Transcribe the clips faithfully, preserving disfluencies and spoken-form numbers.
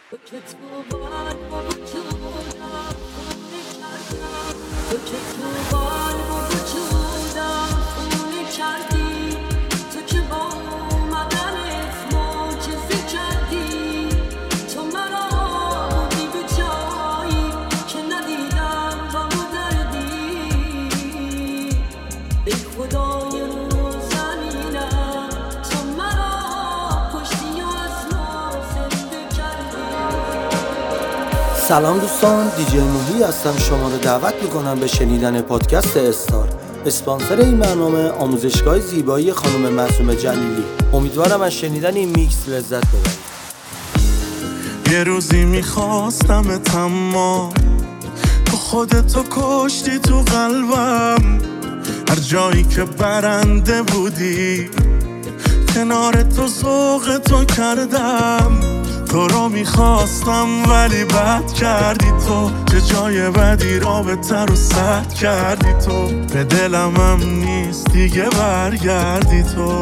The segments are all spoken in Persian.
سلام دوستان، دیجی موهی هستم. شما رو دعوت میکنم به شنیدن پادکست استار. اسپانسر این برنامه آموزشگاه زیبایی خانم معصومه جلیلی. امیدوارم از شنیدن این میکس لذت ببرید. یه روزی میخواستم تمام تو خودتو کشتی تو قلبم، هر جایی که برنده بودی کنار تو ذوق تو کردم. تو رو میخواستم ولی بد کردی تو، چه جای بدی رابطه رو سد کردی تو. به دلم هم نیست دیگه برگردی تو.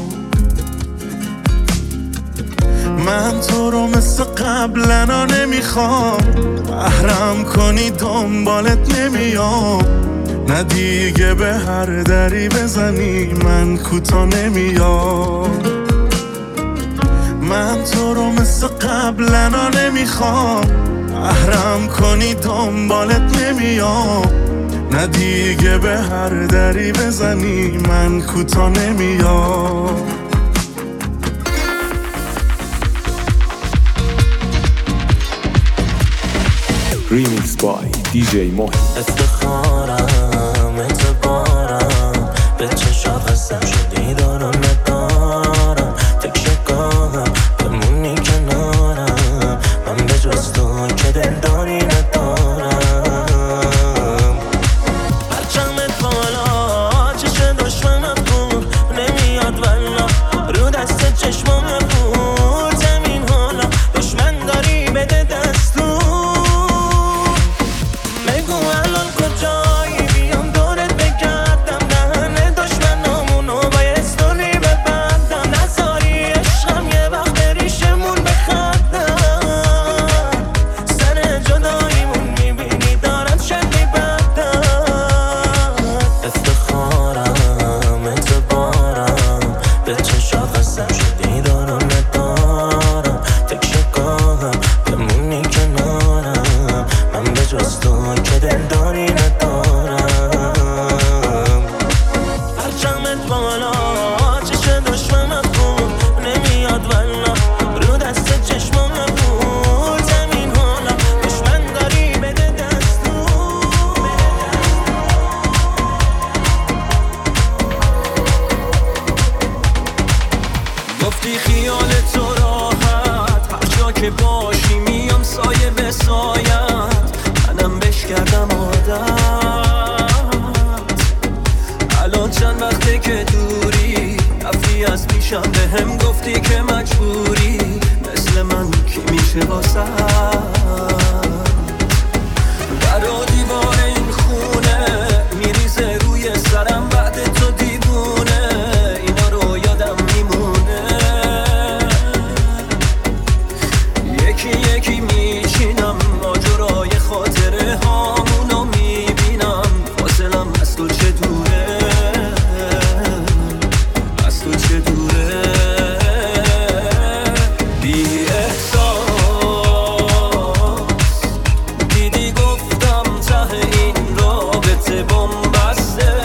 من تو رو مثل قبلنا نمیخوام، بهرم کنی دنبالت نمیام. نه دیگه به هر دری بزنی من کوتا نمیام. من تو رو مثل قبلنا نمیخوام، بهرم کنی دنبالت نمیام. نه دیگه به هر دری بزنی من کوتا نمیام. ریمیکس بای دیجی موهی. افتخارم اعتبارم به چشات قسم شدی دارم ندارم. تکشگاهم بمونی کنارم، من به جز تو که دلداری ندارم. پرچمت بالا چش دشمنت کن نمیاد والا، رو دست چشمام بود زمین حالا. دشمن داری بده دستور، بگو الان کجایی بیام دورت بگردم. دهن دشمنامونو با یه استوری ببندم. نذاری عشقم یه وقت ریشمون بخندم. سر جداییمون میبینی دارم شدی بدم. افتخارم اعتبارم به چشات قسم شدی دارم ندارم. تکشگاهم بمونی کنارم، من به جز تو که دلداری ندارم. پرچمت بالا چش دشمنت کن نمیاد والا، رو دست چشمام بود زمین حالا. دشمن داری بده دستور. گفتی خیال تو راحت، هر جا که باشی میام سایه به سایت. منم بش کردم عادت، الان چند وقته که دوری رفتی از پیشم. به هم گفتی که مجبوری مثل من کی میشه واسه در و دیوار این خونه میریزه روی سرم. بعد تو دیوونه اینا رو یادم میمونه. یکی یکی میشینم ماجرای خاطره هامونو میبینم. فاصلم از تو چه دوره، از تو چه دوره. بی احساس دیدی گفتم ته این رابطه بنبسته.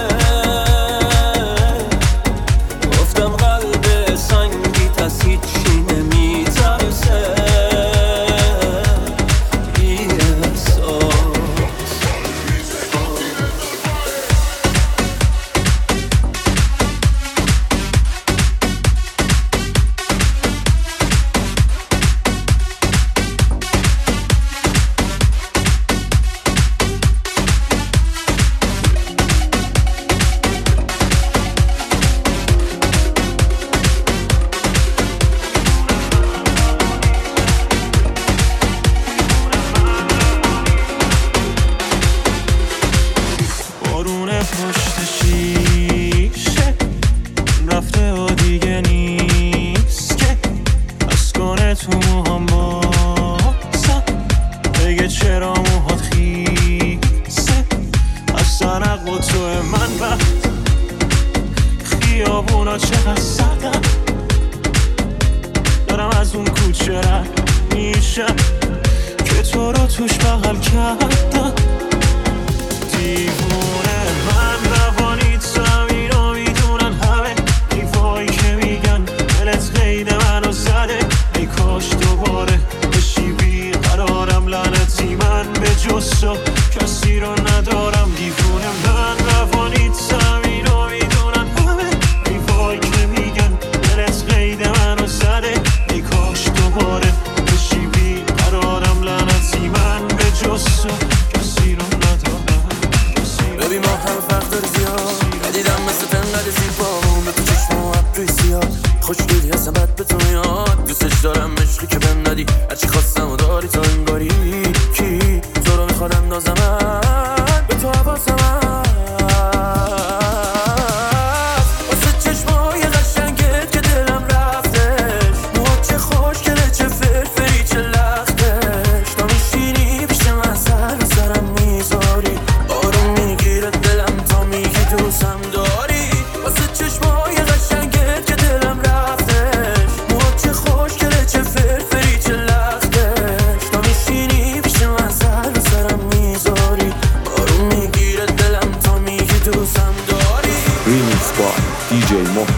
گفتم قلب سنگیت از هیچی نمیترسه. بی احساس بارون پشت شیشه رفته و دیگه نیست که از کنه تو موهام با بگه چرا موهات خیسه از سرق و تو من وقت خیابونا چقدر سردم دارم از اون کوچه رد میشم که تو رو توش بغل کردم دیوونه من روانیت زمین رو میدونن همه دیوایی که میگن دلت قید منو زده ای کاش دوباره بشی بیقرارم لعنتی من به جز تو کسی رو ندارم دیوونه من روانیت زمین رو میدونن همه دیوایی که میگن دلت قید منو زده ای کاش دوباره بشی بیقرارم لعنتی من به جز تو کسی رو ندارم ببین ما هم فرق داری زیاد ندیدم مثل تنقدر زیبامون به تو چشم و ابروی زیاد خوشگلی هستم بد به تو میاد دوستش دارم عشقی که بهم ندی هرچی خواستم و داری تا انگاری کی تو رو میخواد اندازمت به تو حواسم هست واسه چشمای قشنگت که دلم رفتش موهات چه خوشگله چه فرفری چه لختش تا میشینی پیش من سر و سرم میذاری آروم میگیره دلم تا میگی دوستم داری واسه چشمای قشنگت که دلم رفتش موهات چه خوشگله چه فرفری چه لختش تا میشینی پیش من سر و سرم میذاری آروم میگیره دلم تا میگی دوستم داری Remix by دی جی Moh.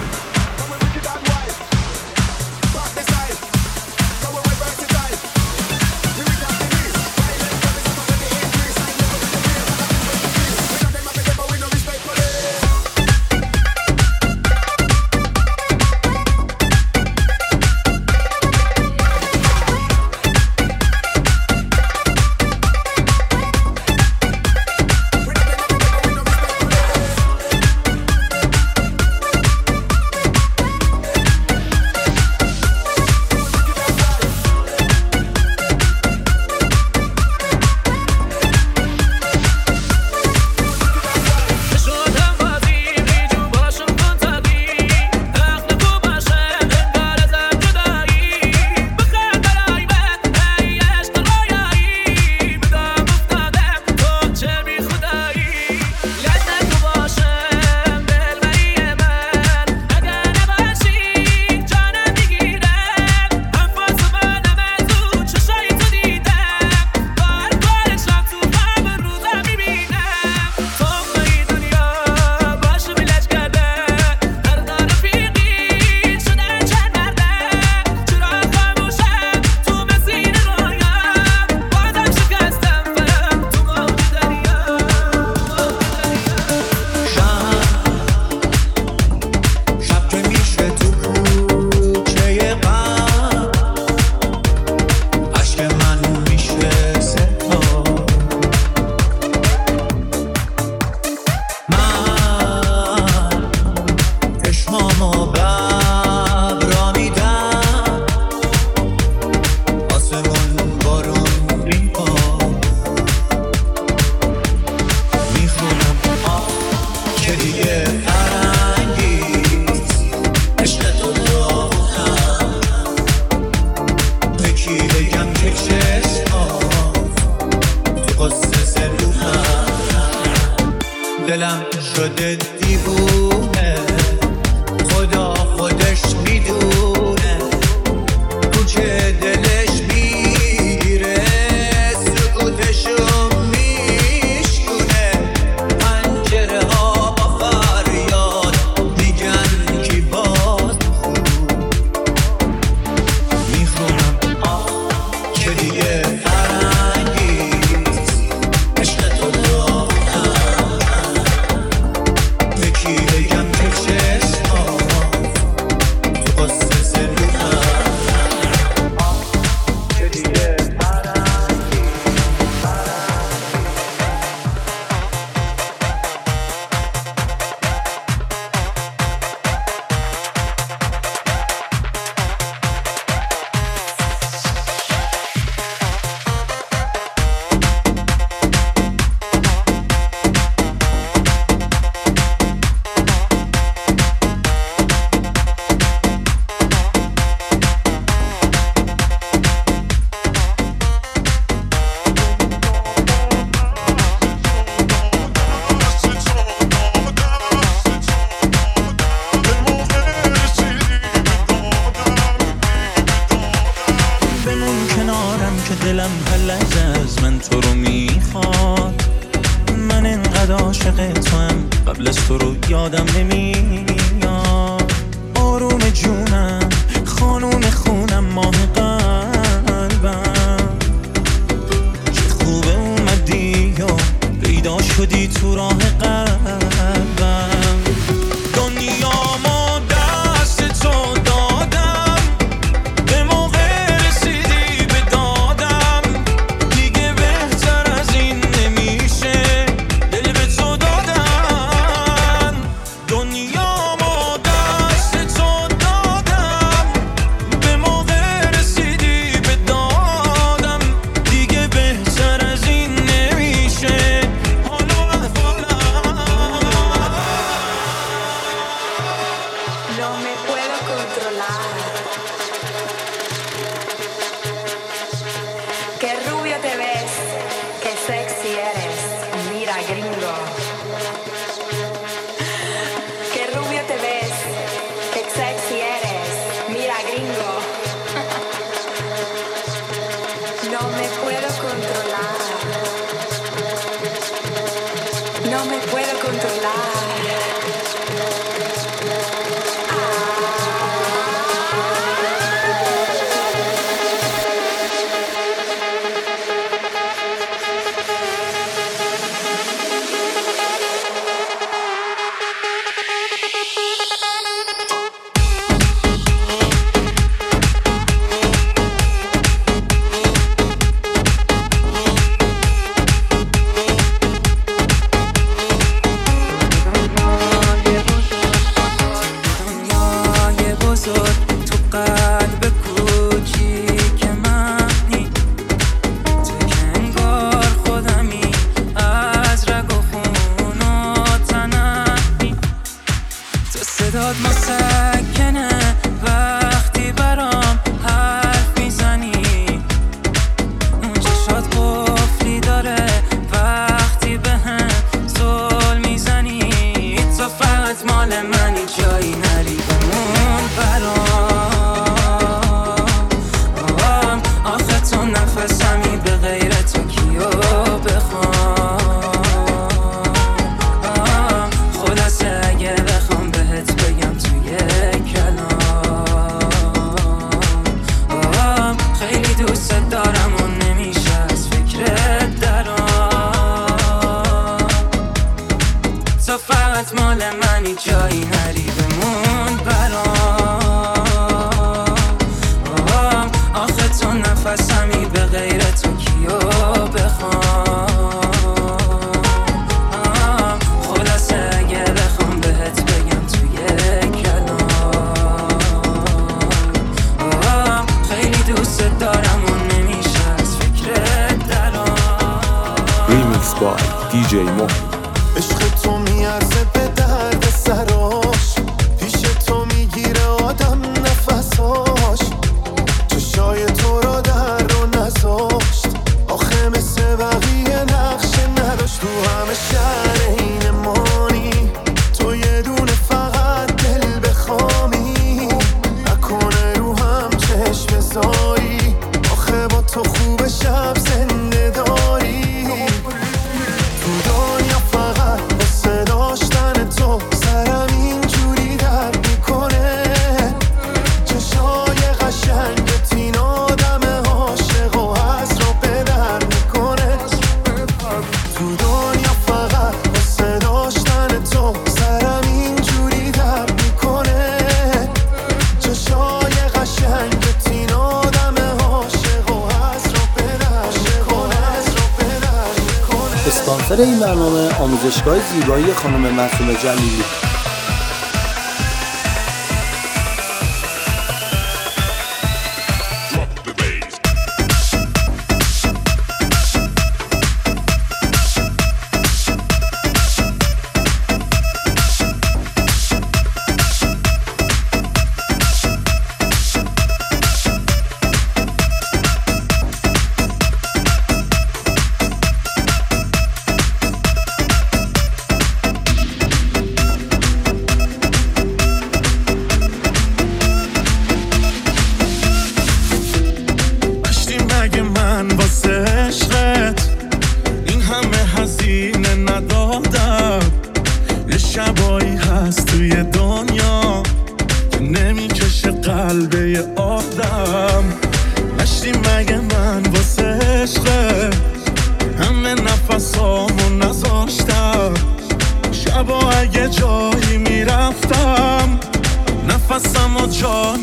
دلم شده دیوونه خدا خودش میدونه کوچه دلش میره سکوتشو میشکونه پنجره ها با فریاد میگن کی باز میخونم آه که دیگه فرنگیست عشق تو رو یکی که دلم هر لحظه از من تو رو میخواد. من انقدر عاشق تو هم قبل از تو رو یادم نمیاد. آروم جونم خانوم خونم ماه قلبم، چه خوبه اومدی و پیدا شدی تو راه قلبم. دنیامو دست تو دادم، به موقع رسیدی به دادم، دیگه بهتر از این نمیشه دل به تو دادم. دنیامو دست تو دادم، به موقع رسیدی به دادم، دیگه بهتر از این نمیشه. No me puedo controlar. Qué rubio te ves, qué sexy eres. Mira, gringo. Qué rubio te ves, qué sexy eres. Mira, gringo. No me puedo controlar. No me puedo controlar. صدات مسکنه وقتی برام حرف میزنی، اون چشات قفلی داره وقتی به هم زل میزنی. تو فقط مال منی جایی نری بمون برام. آخه تو نفسمی به غیر تو کیو بخوام. خلاصه اگه بخوام بهت بگم توی کلام، خیلی دوست دارم و نمیشه از فکرت درام. تو فقط مال منی جایی نری بمون برام. آخه تو نفسمی به غیر تو کیو بخوام. خلاصه اگه بخوام بهت بگم توی کلام، خیلی دوست دارم و نمیشه از فکرت درام. Remix by دی جی موهی. عشق تو میارزه به درد سراش، پیش تو میگیره آدم نفساش. چشای تو را در رو نذاشت، آخه مثل بقیه نقشه نداشت. تو همه شهر این مانی، تو یه دونه فقط دل بخوامی. نکنه رو هم چشم بذاری، آخه با تو خوب شب زنده داری. تو دنیا فقط واسه داشتن تو سرم اینجوری درد میکنه. چشای قشنگت این آدم عاشق و از رو به در میکنه. تو دنیا فقط واسه داشتن تو سرم اینجوری درد میکنه. چشای قشنگت این آدم عاشق و از رو به در میکنه. اسپانسر این برنامه آموزشگاه زیبایی خانم معصومه جلیلی. جایی میرفتم نفسم و جا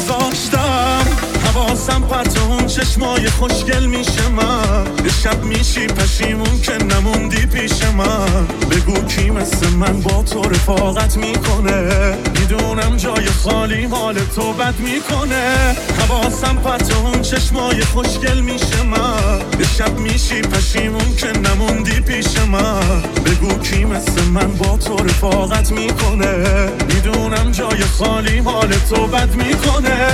نمیذاشتم حواسم پرت اون چشمای خوشگل میشه من یه شب میشی پشیمون که نموندی پیش من بگو کی مثل من با تو رفاقت میکنه میدونم جای خالی حال تو بد میکنه حواسم پرت اون چشمای خوشگل میشه من یه شب میشی پشیمون که نموندی پیش من بگو کی مثل من با تو رفاقت میکنه میدونم جای خالی حال تو بد میکنه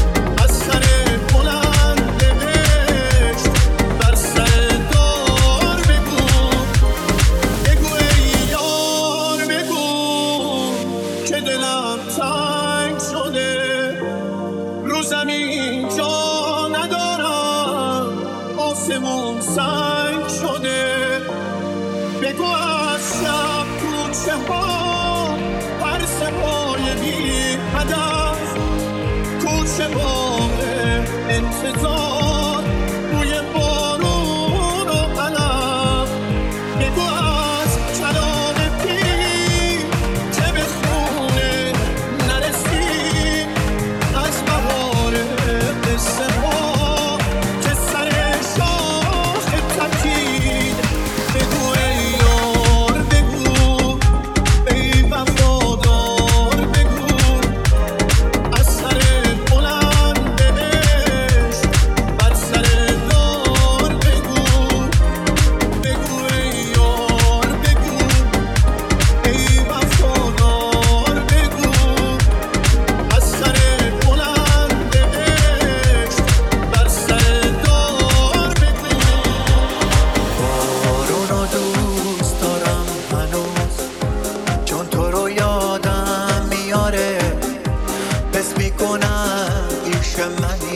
بر سر دار زمین جا ندارم، آسمون سنگ شده. بگو از شب کوچه ها هر سپای بی هدف، کوچه بام انتظار روی بارون و علف. بگو از کلام پیر که به خونه نرسید، از بهار قصه ها که سر شاخ تکید. بگو ای یار، بگو ای وفادار، بگو از سر بلند بهشت بر سر دار. بگو بگو ای یار، بگو ای وفادار، بگو از سر بلند بهشت بر سر دار. بگو بارونو دوست دارم هنوز، چون تو رو یادم میاره. حس میکنم عشق من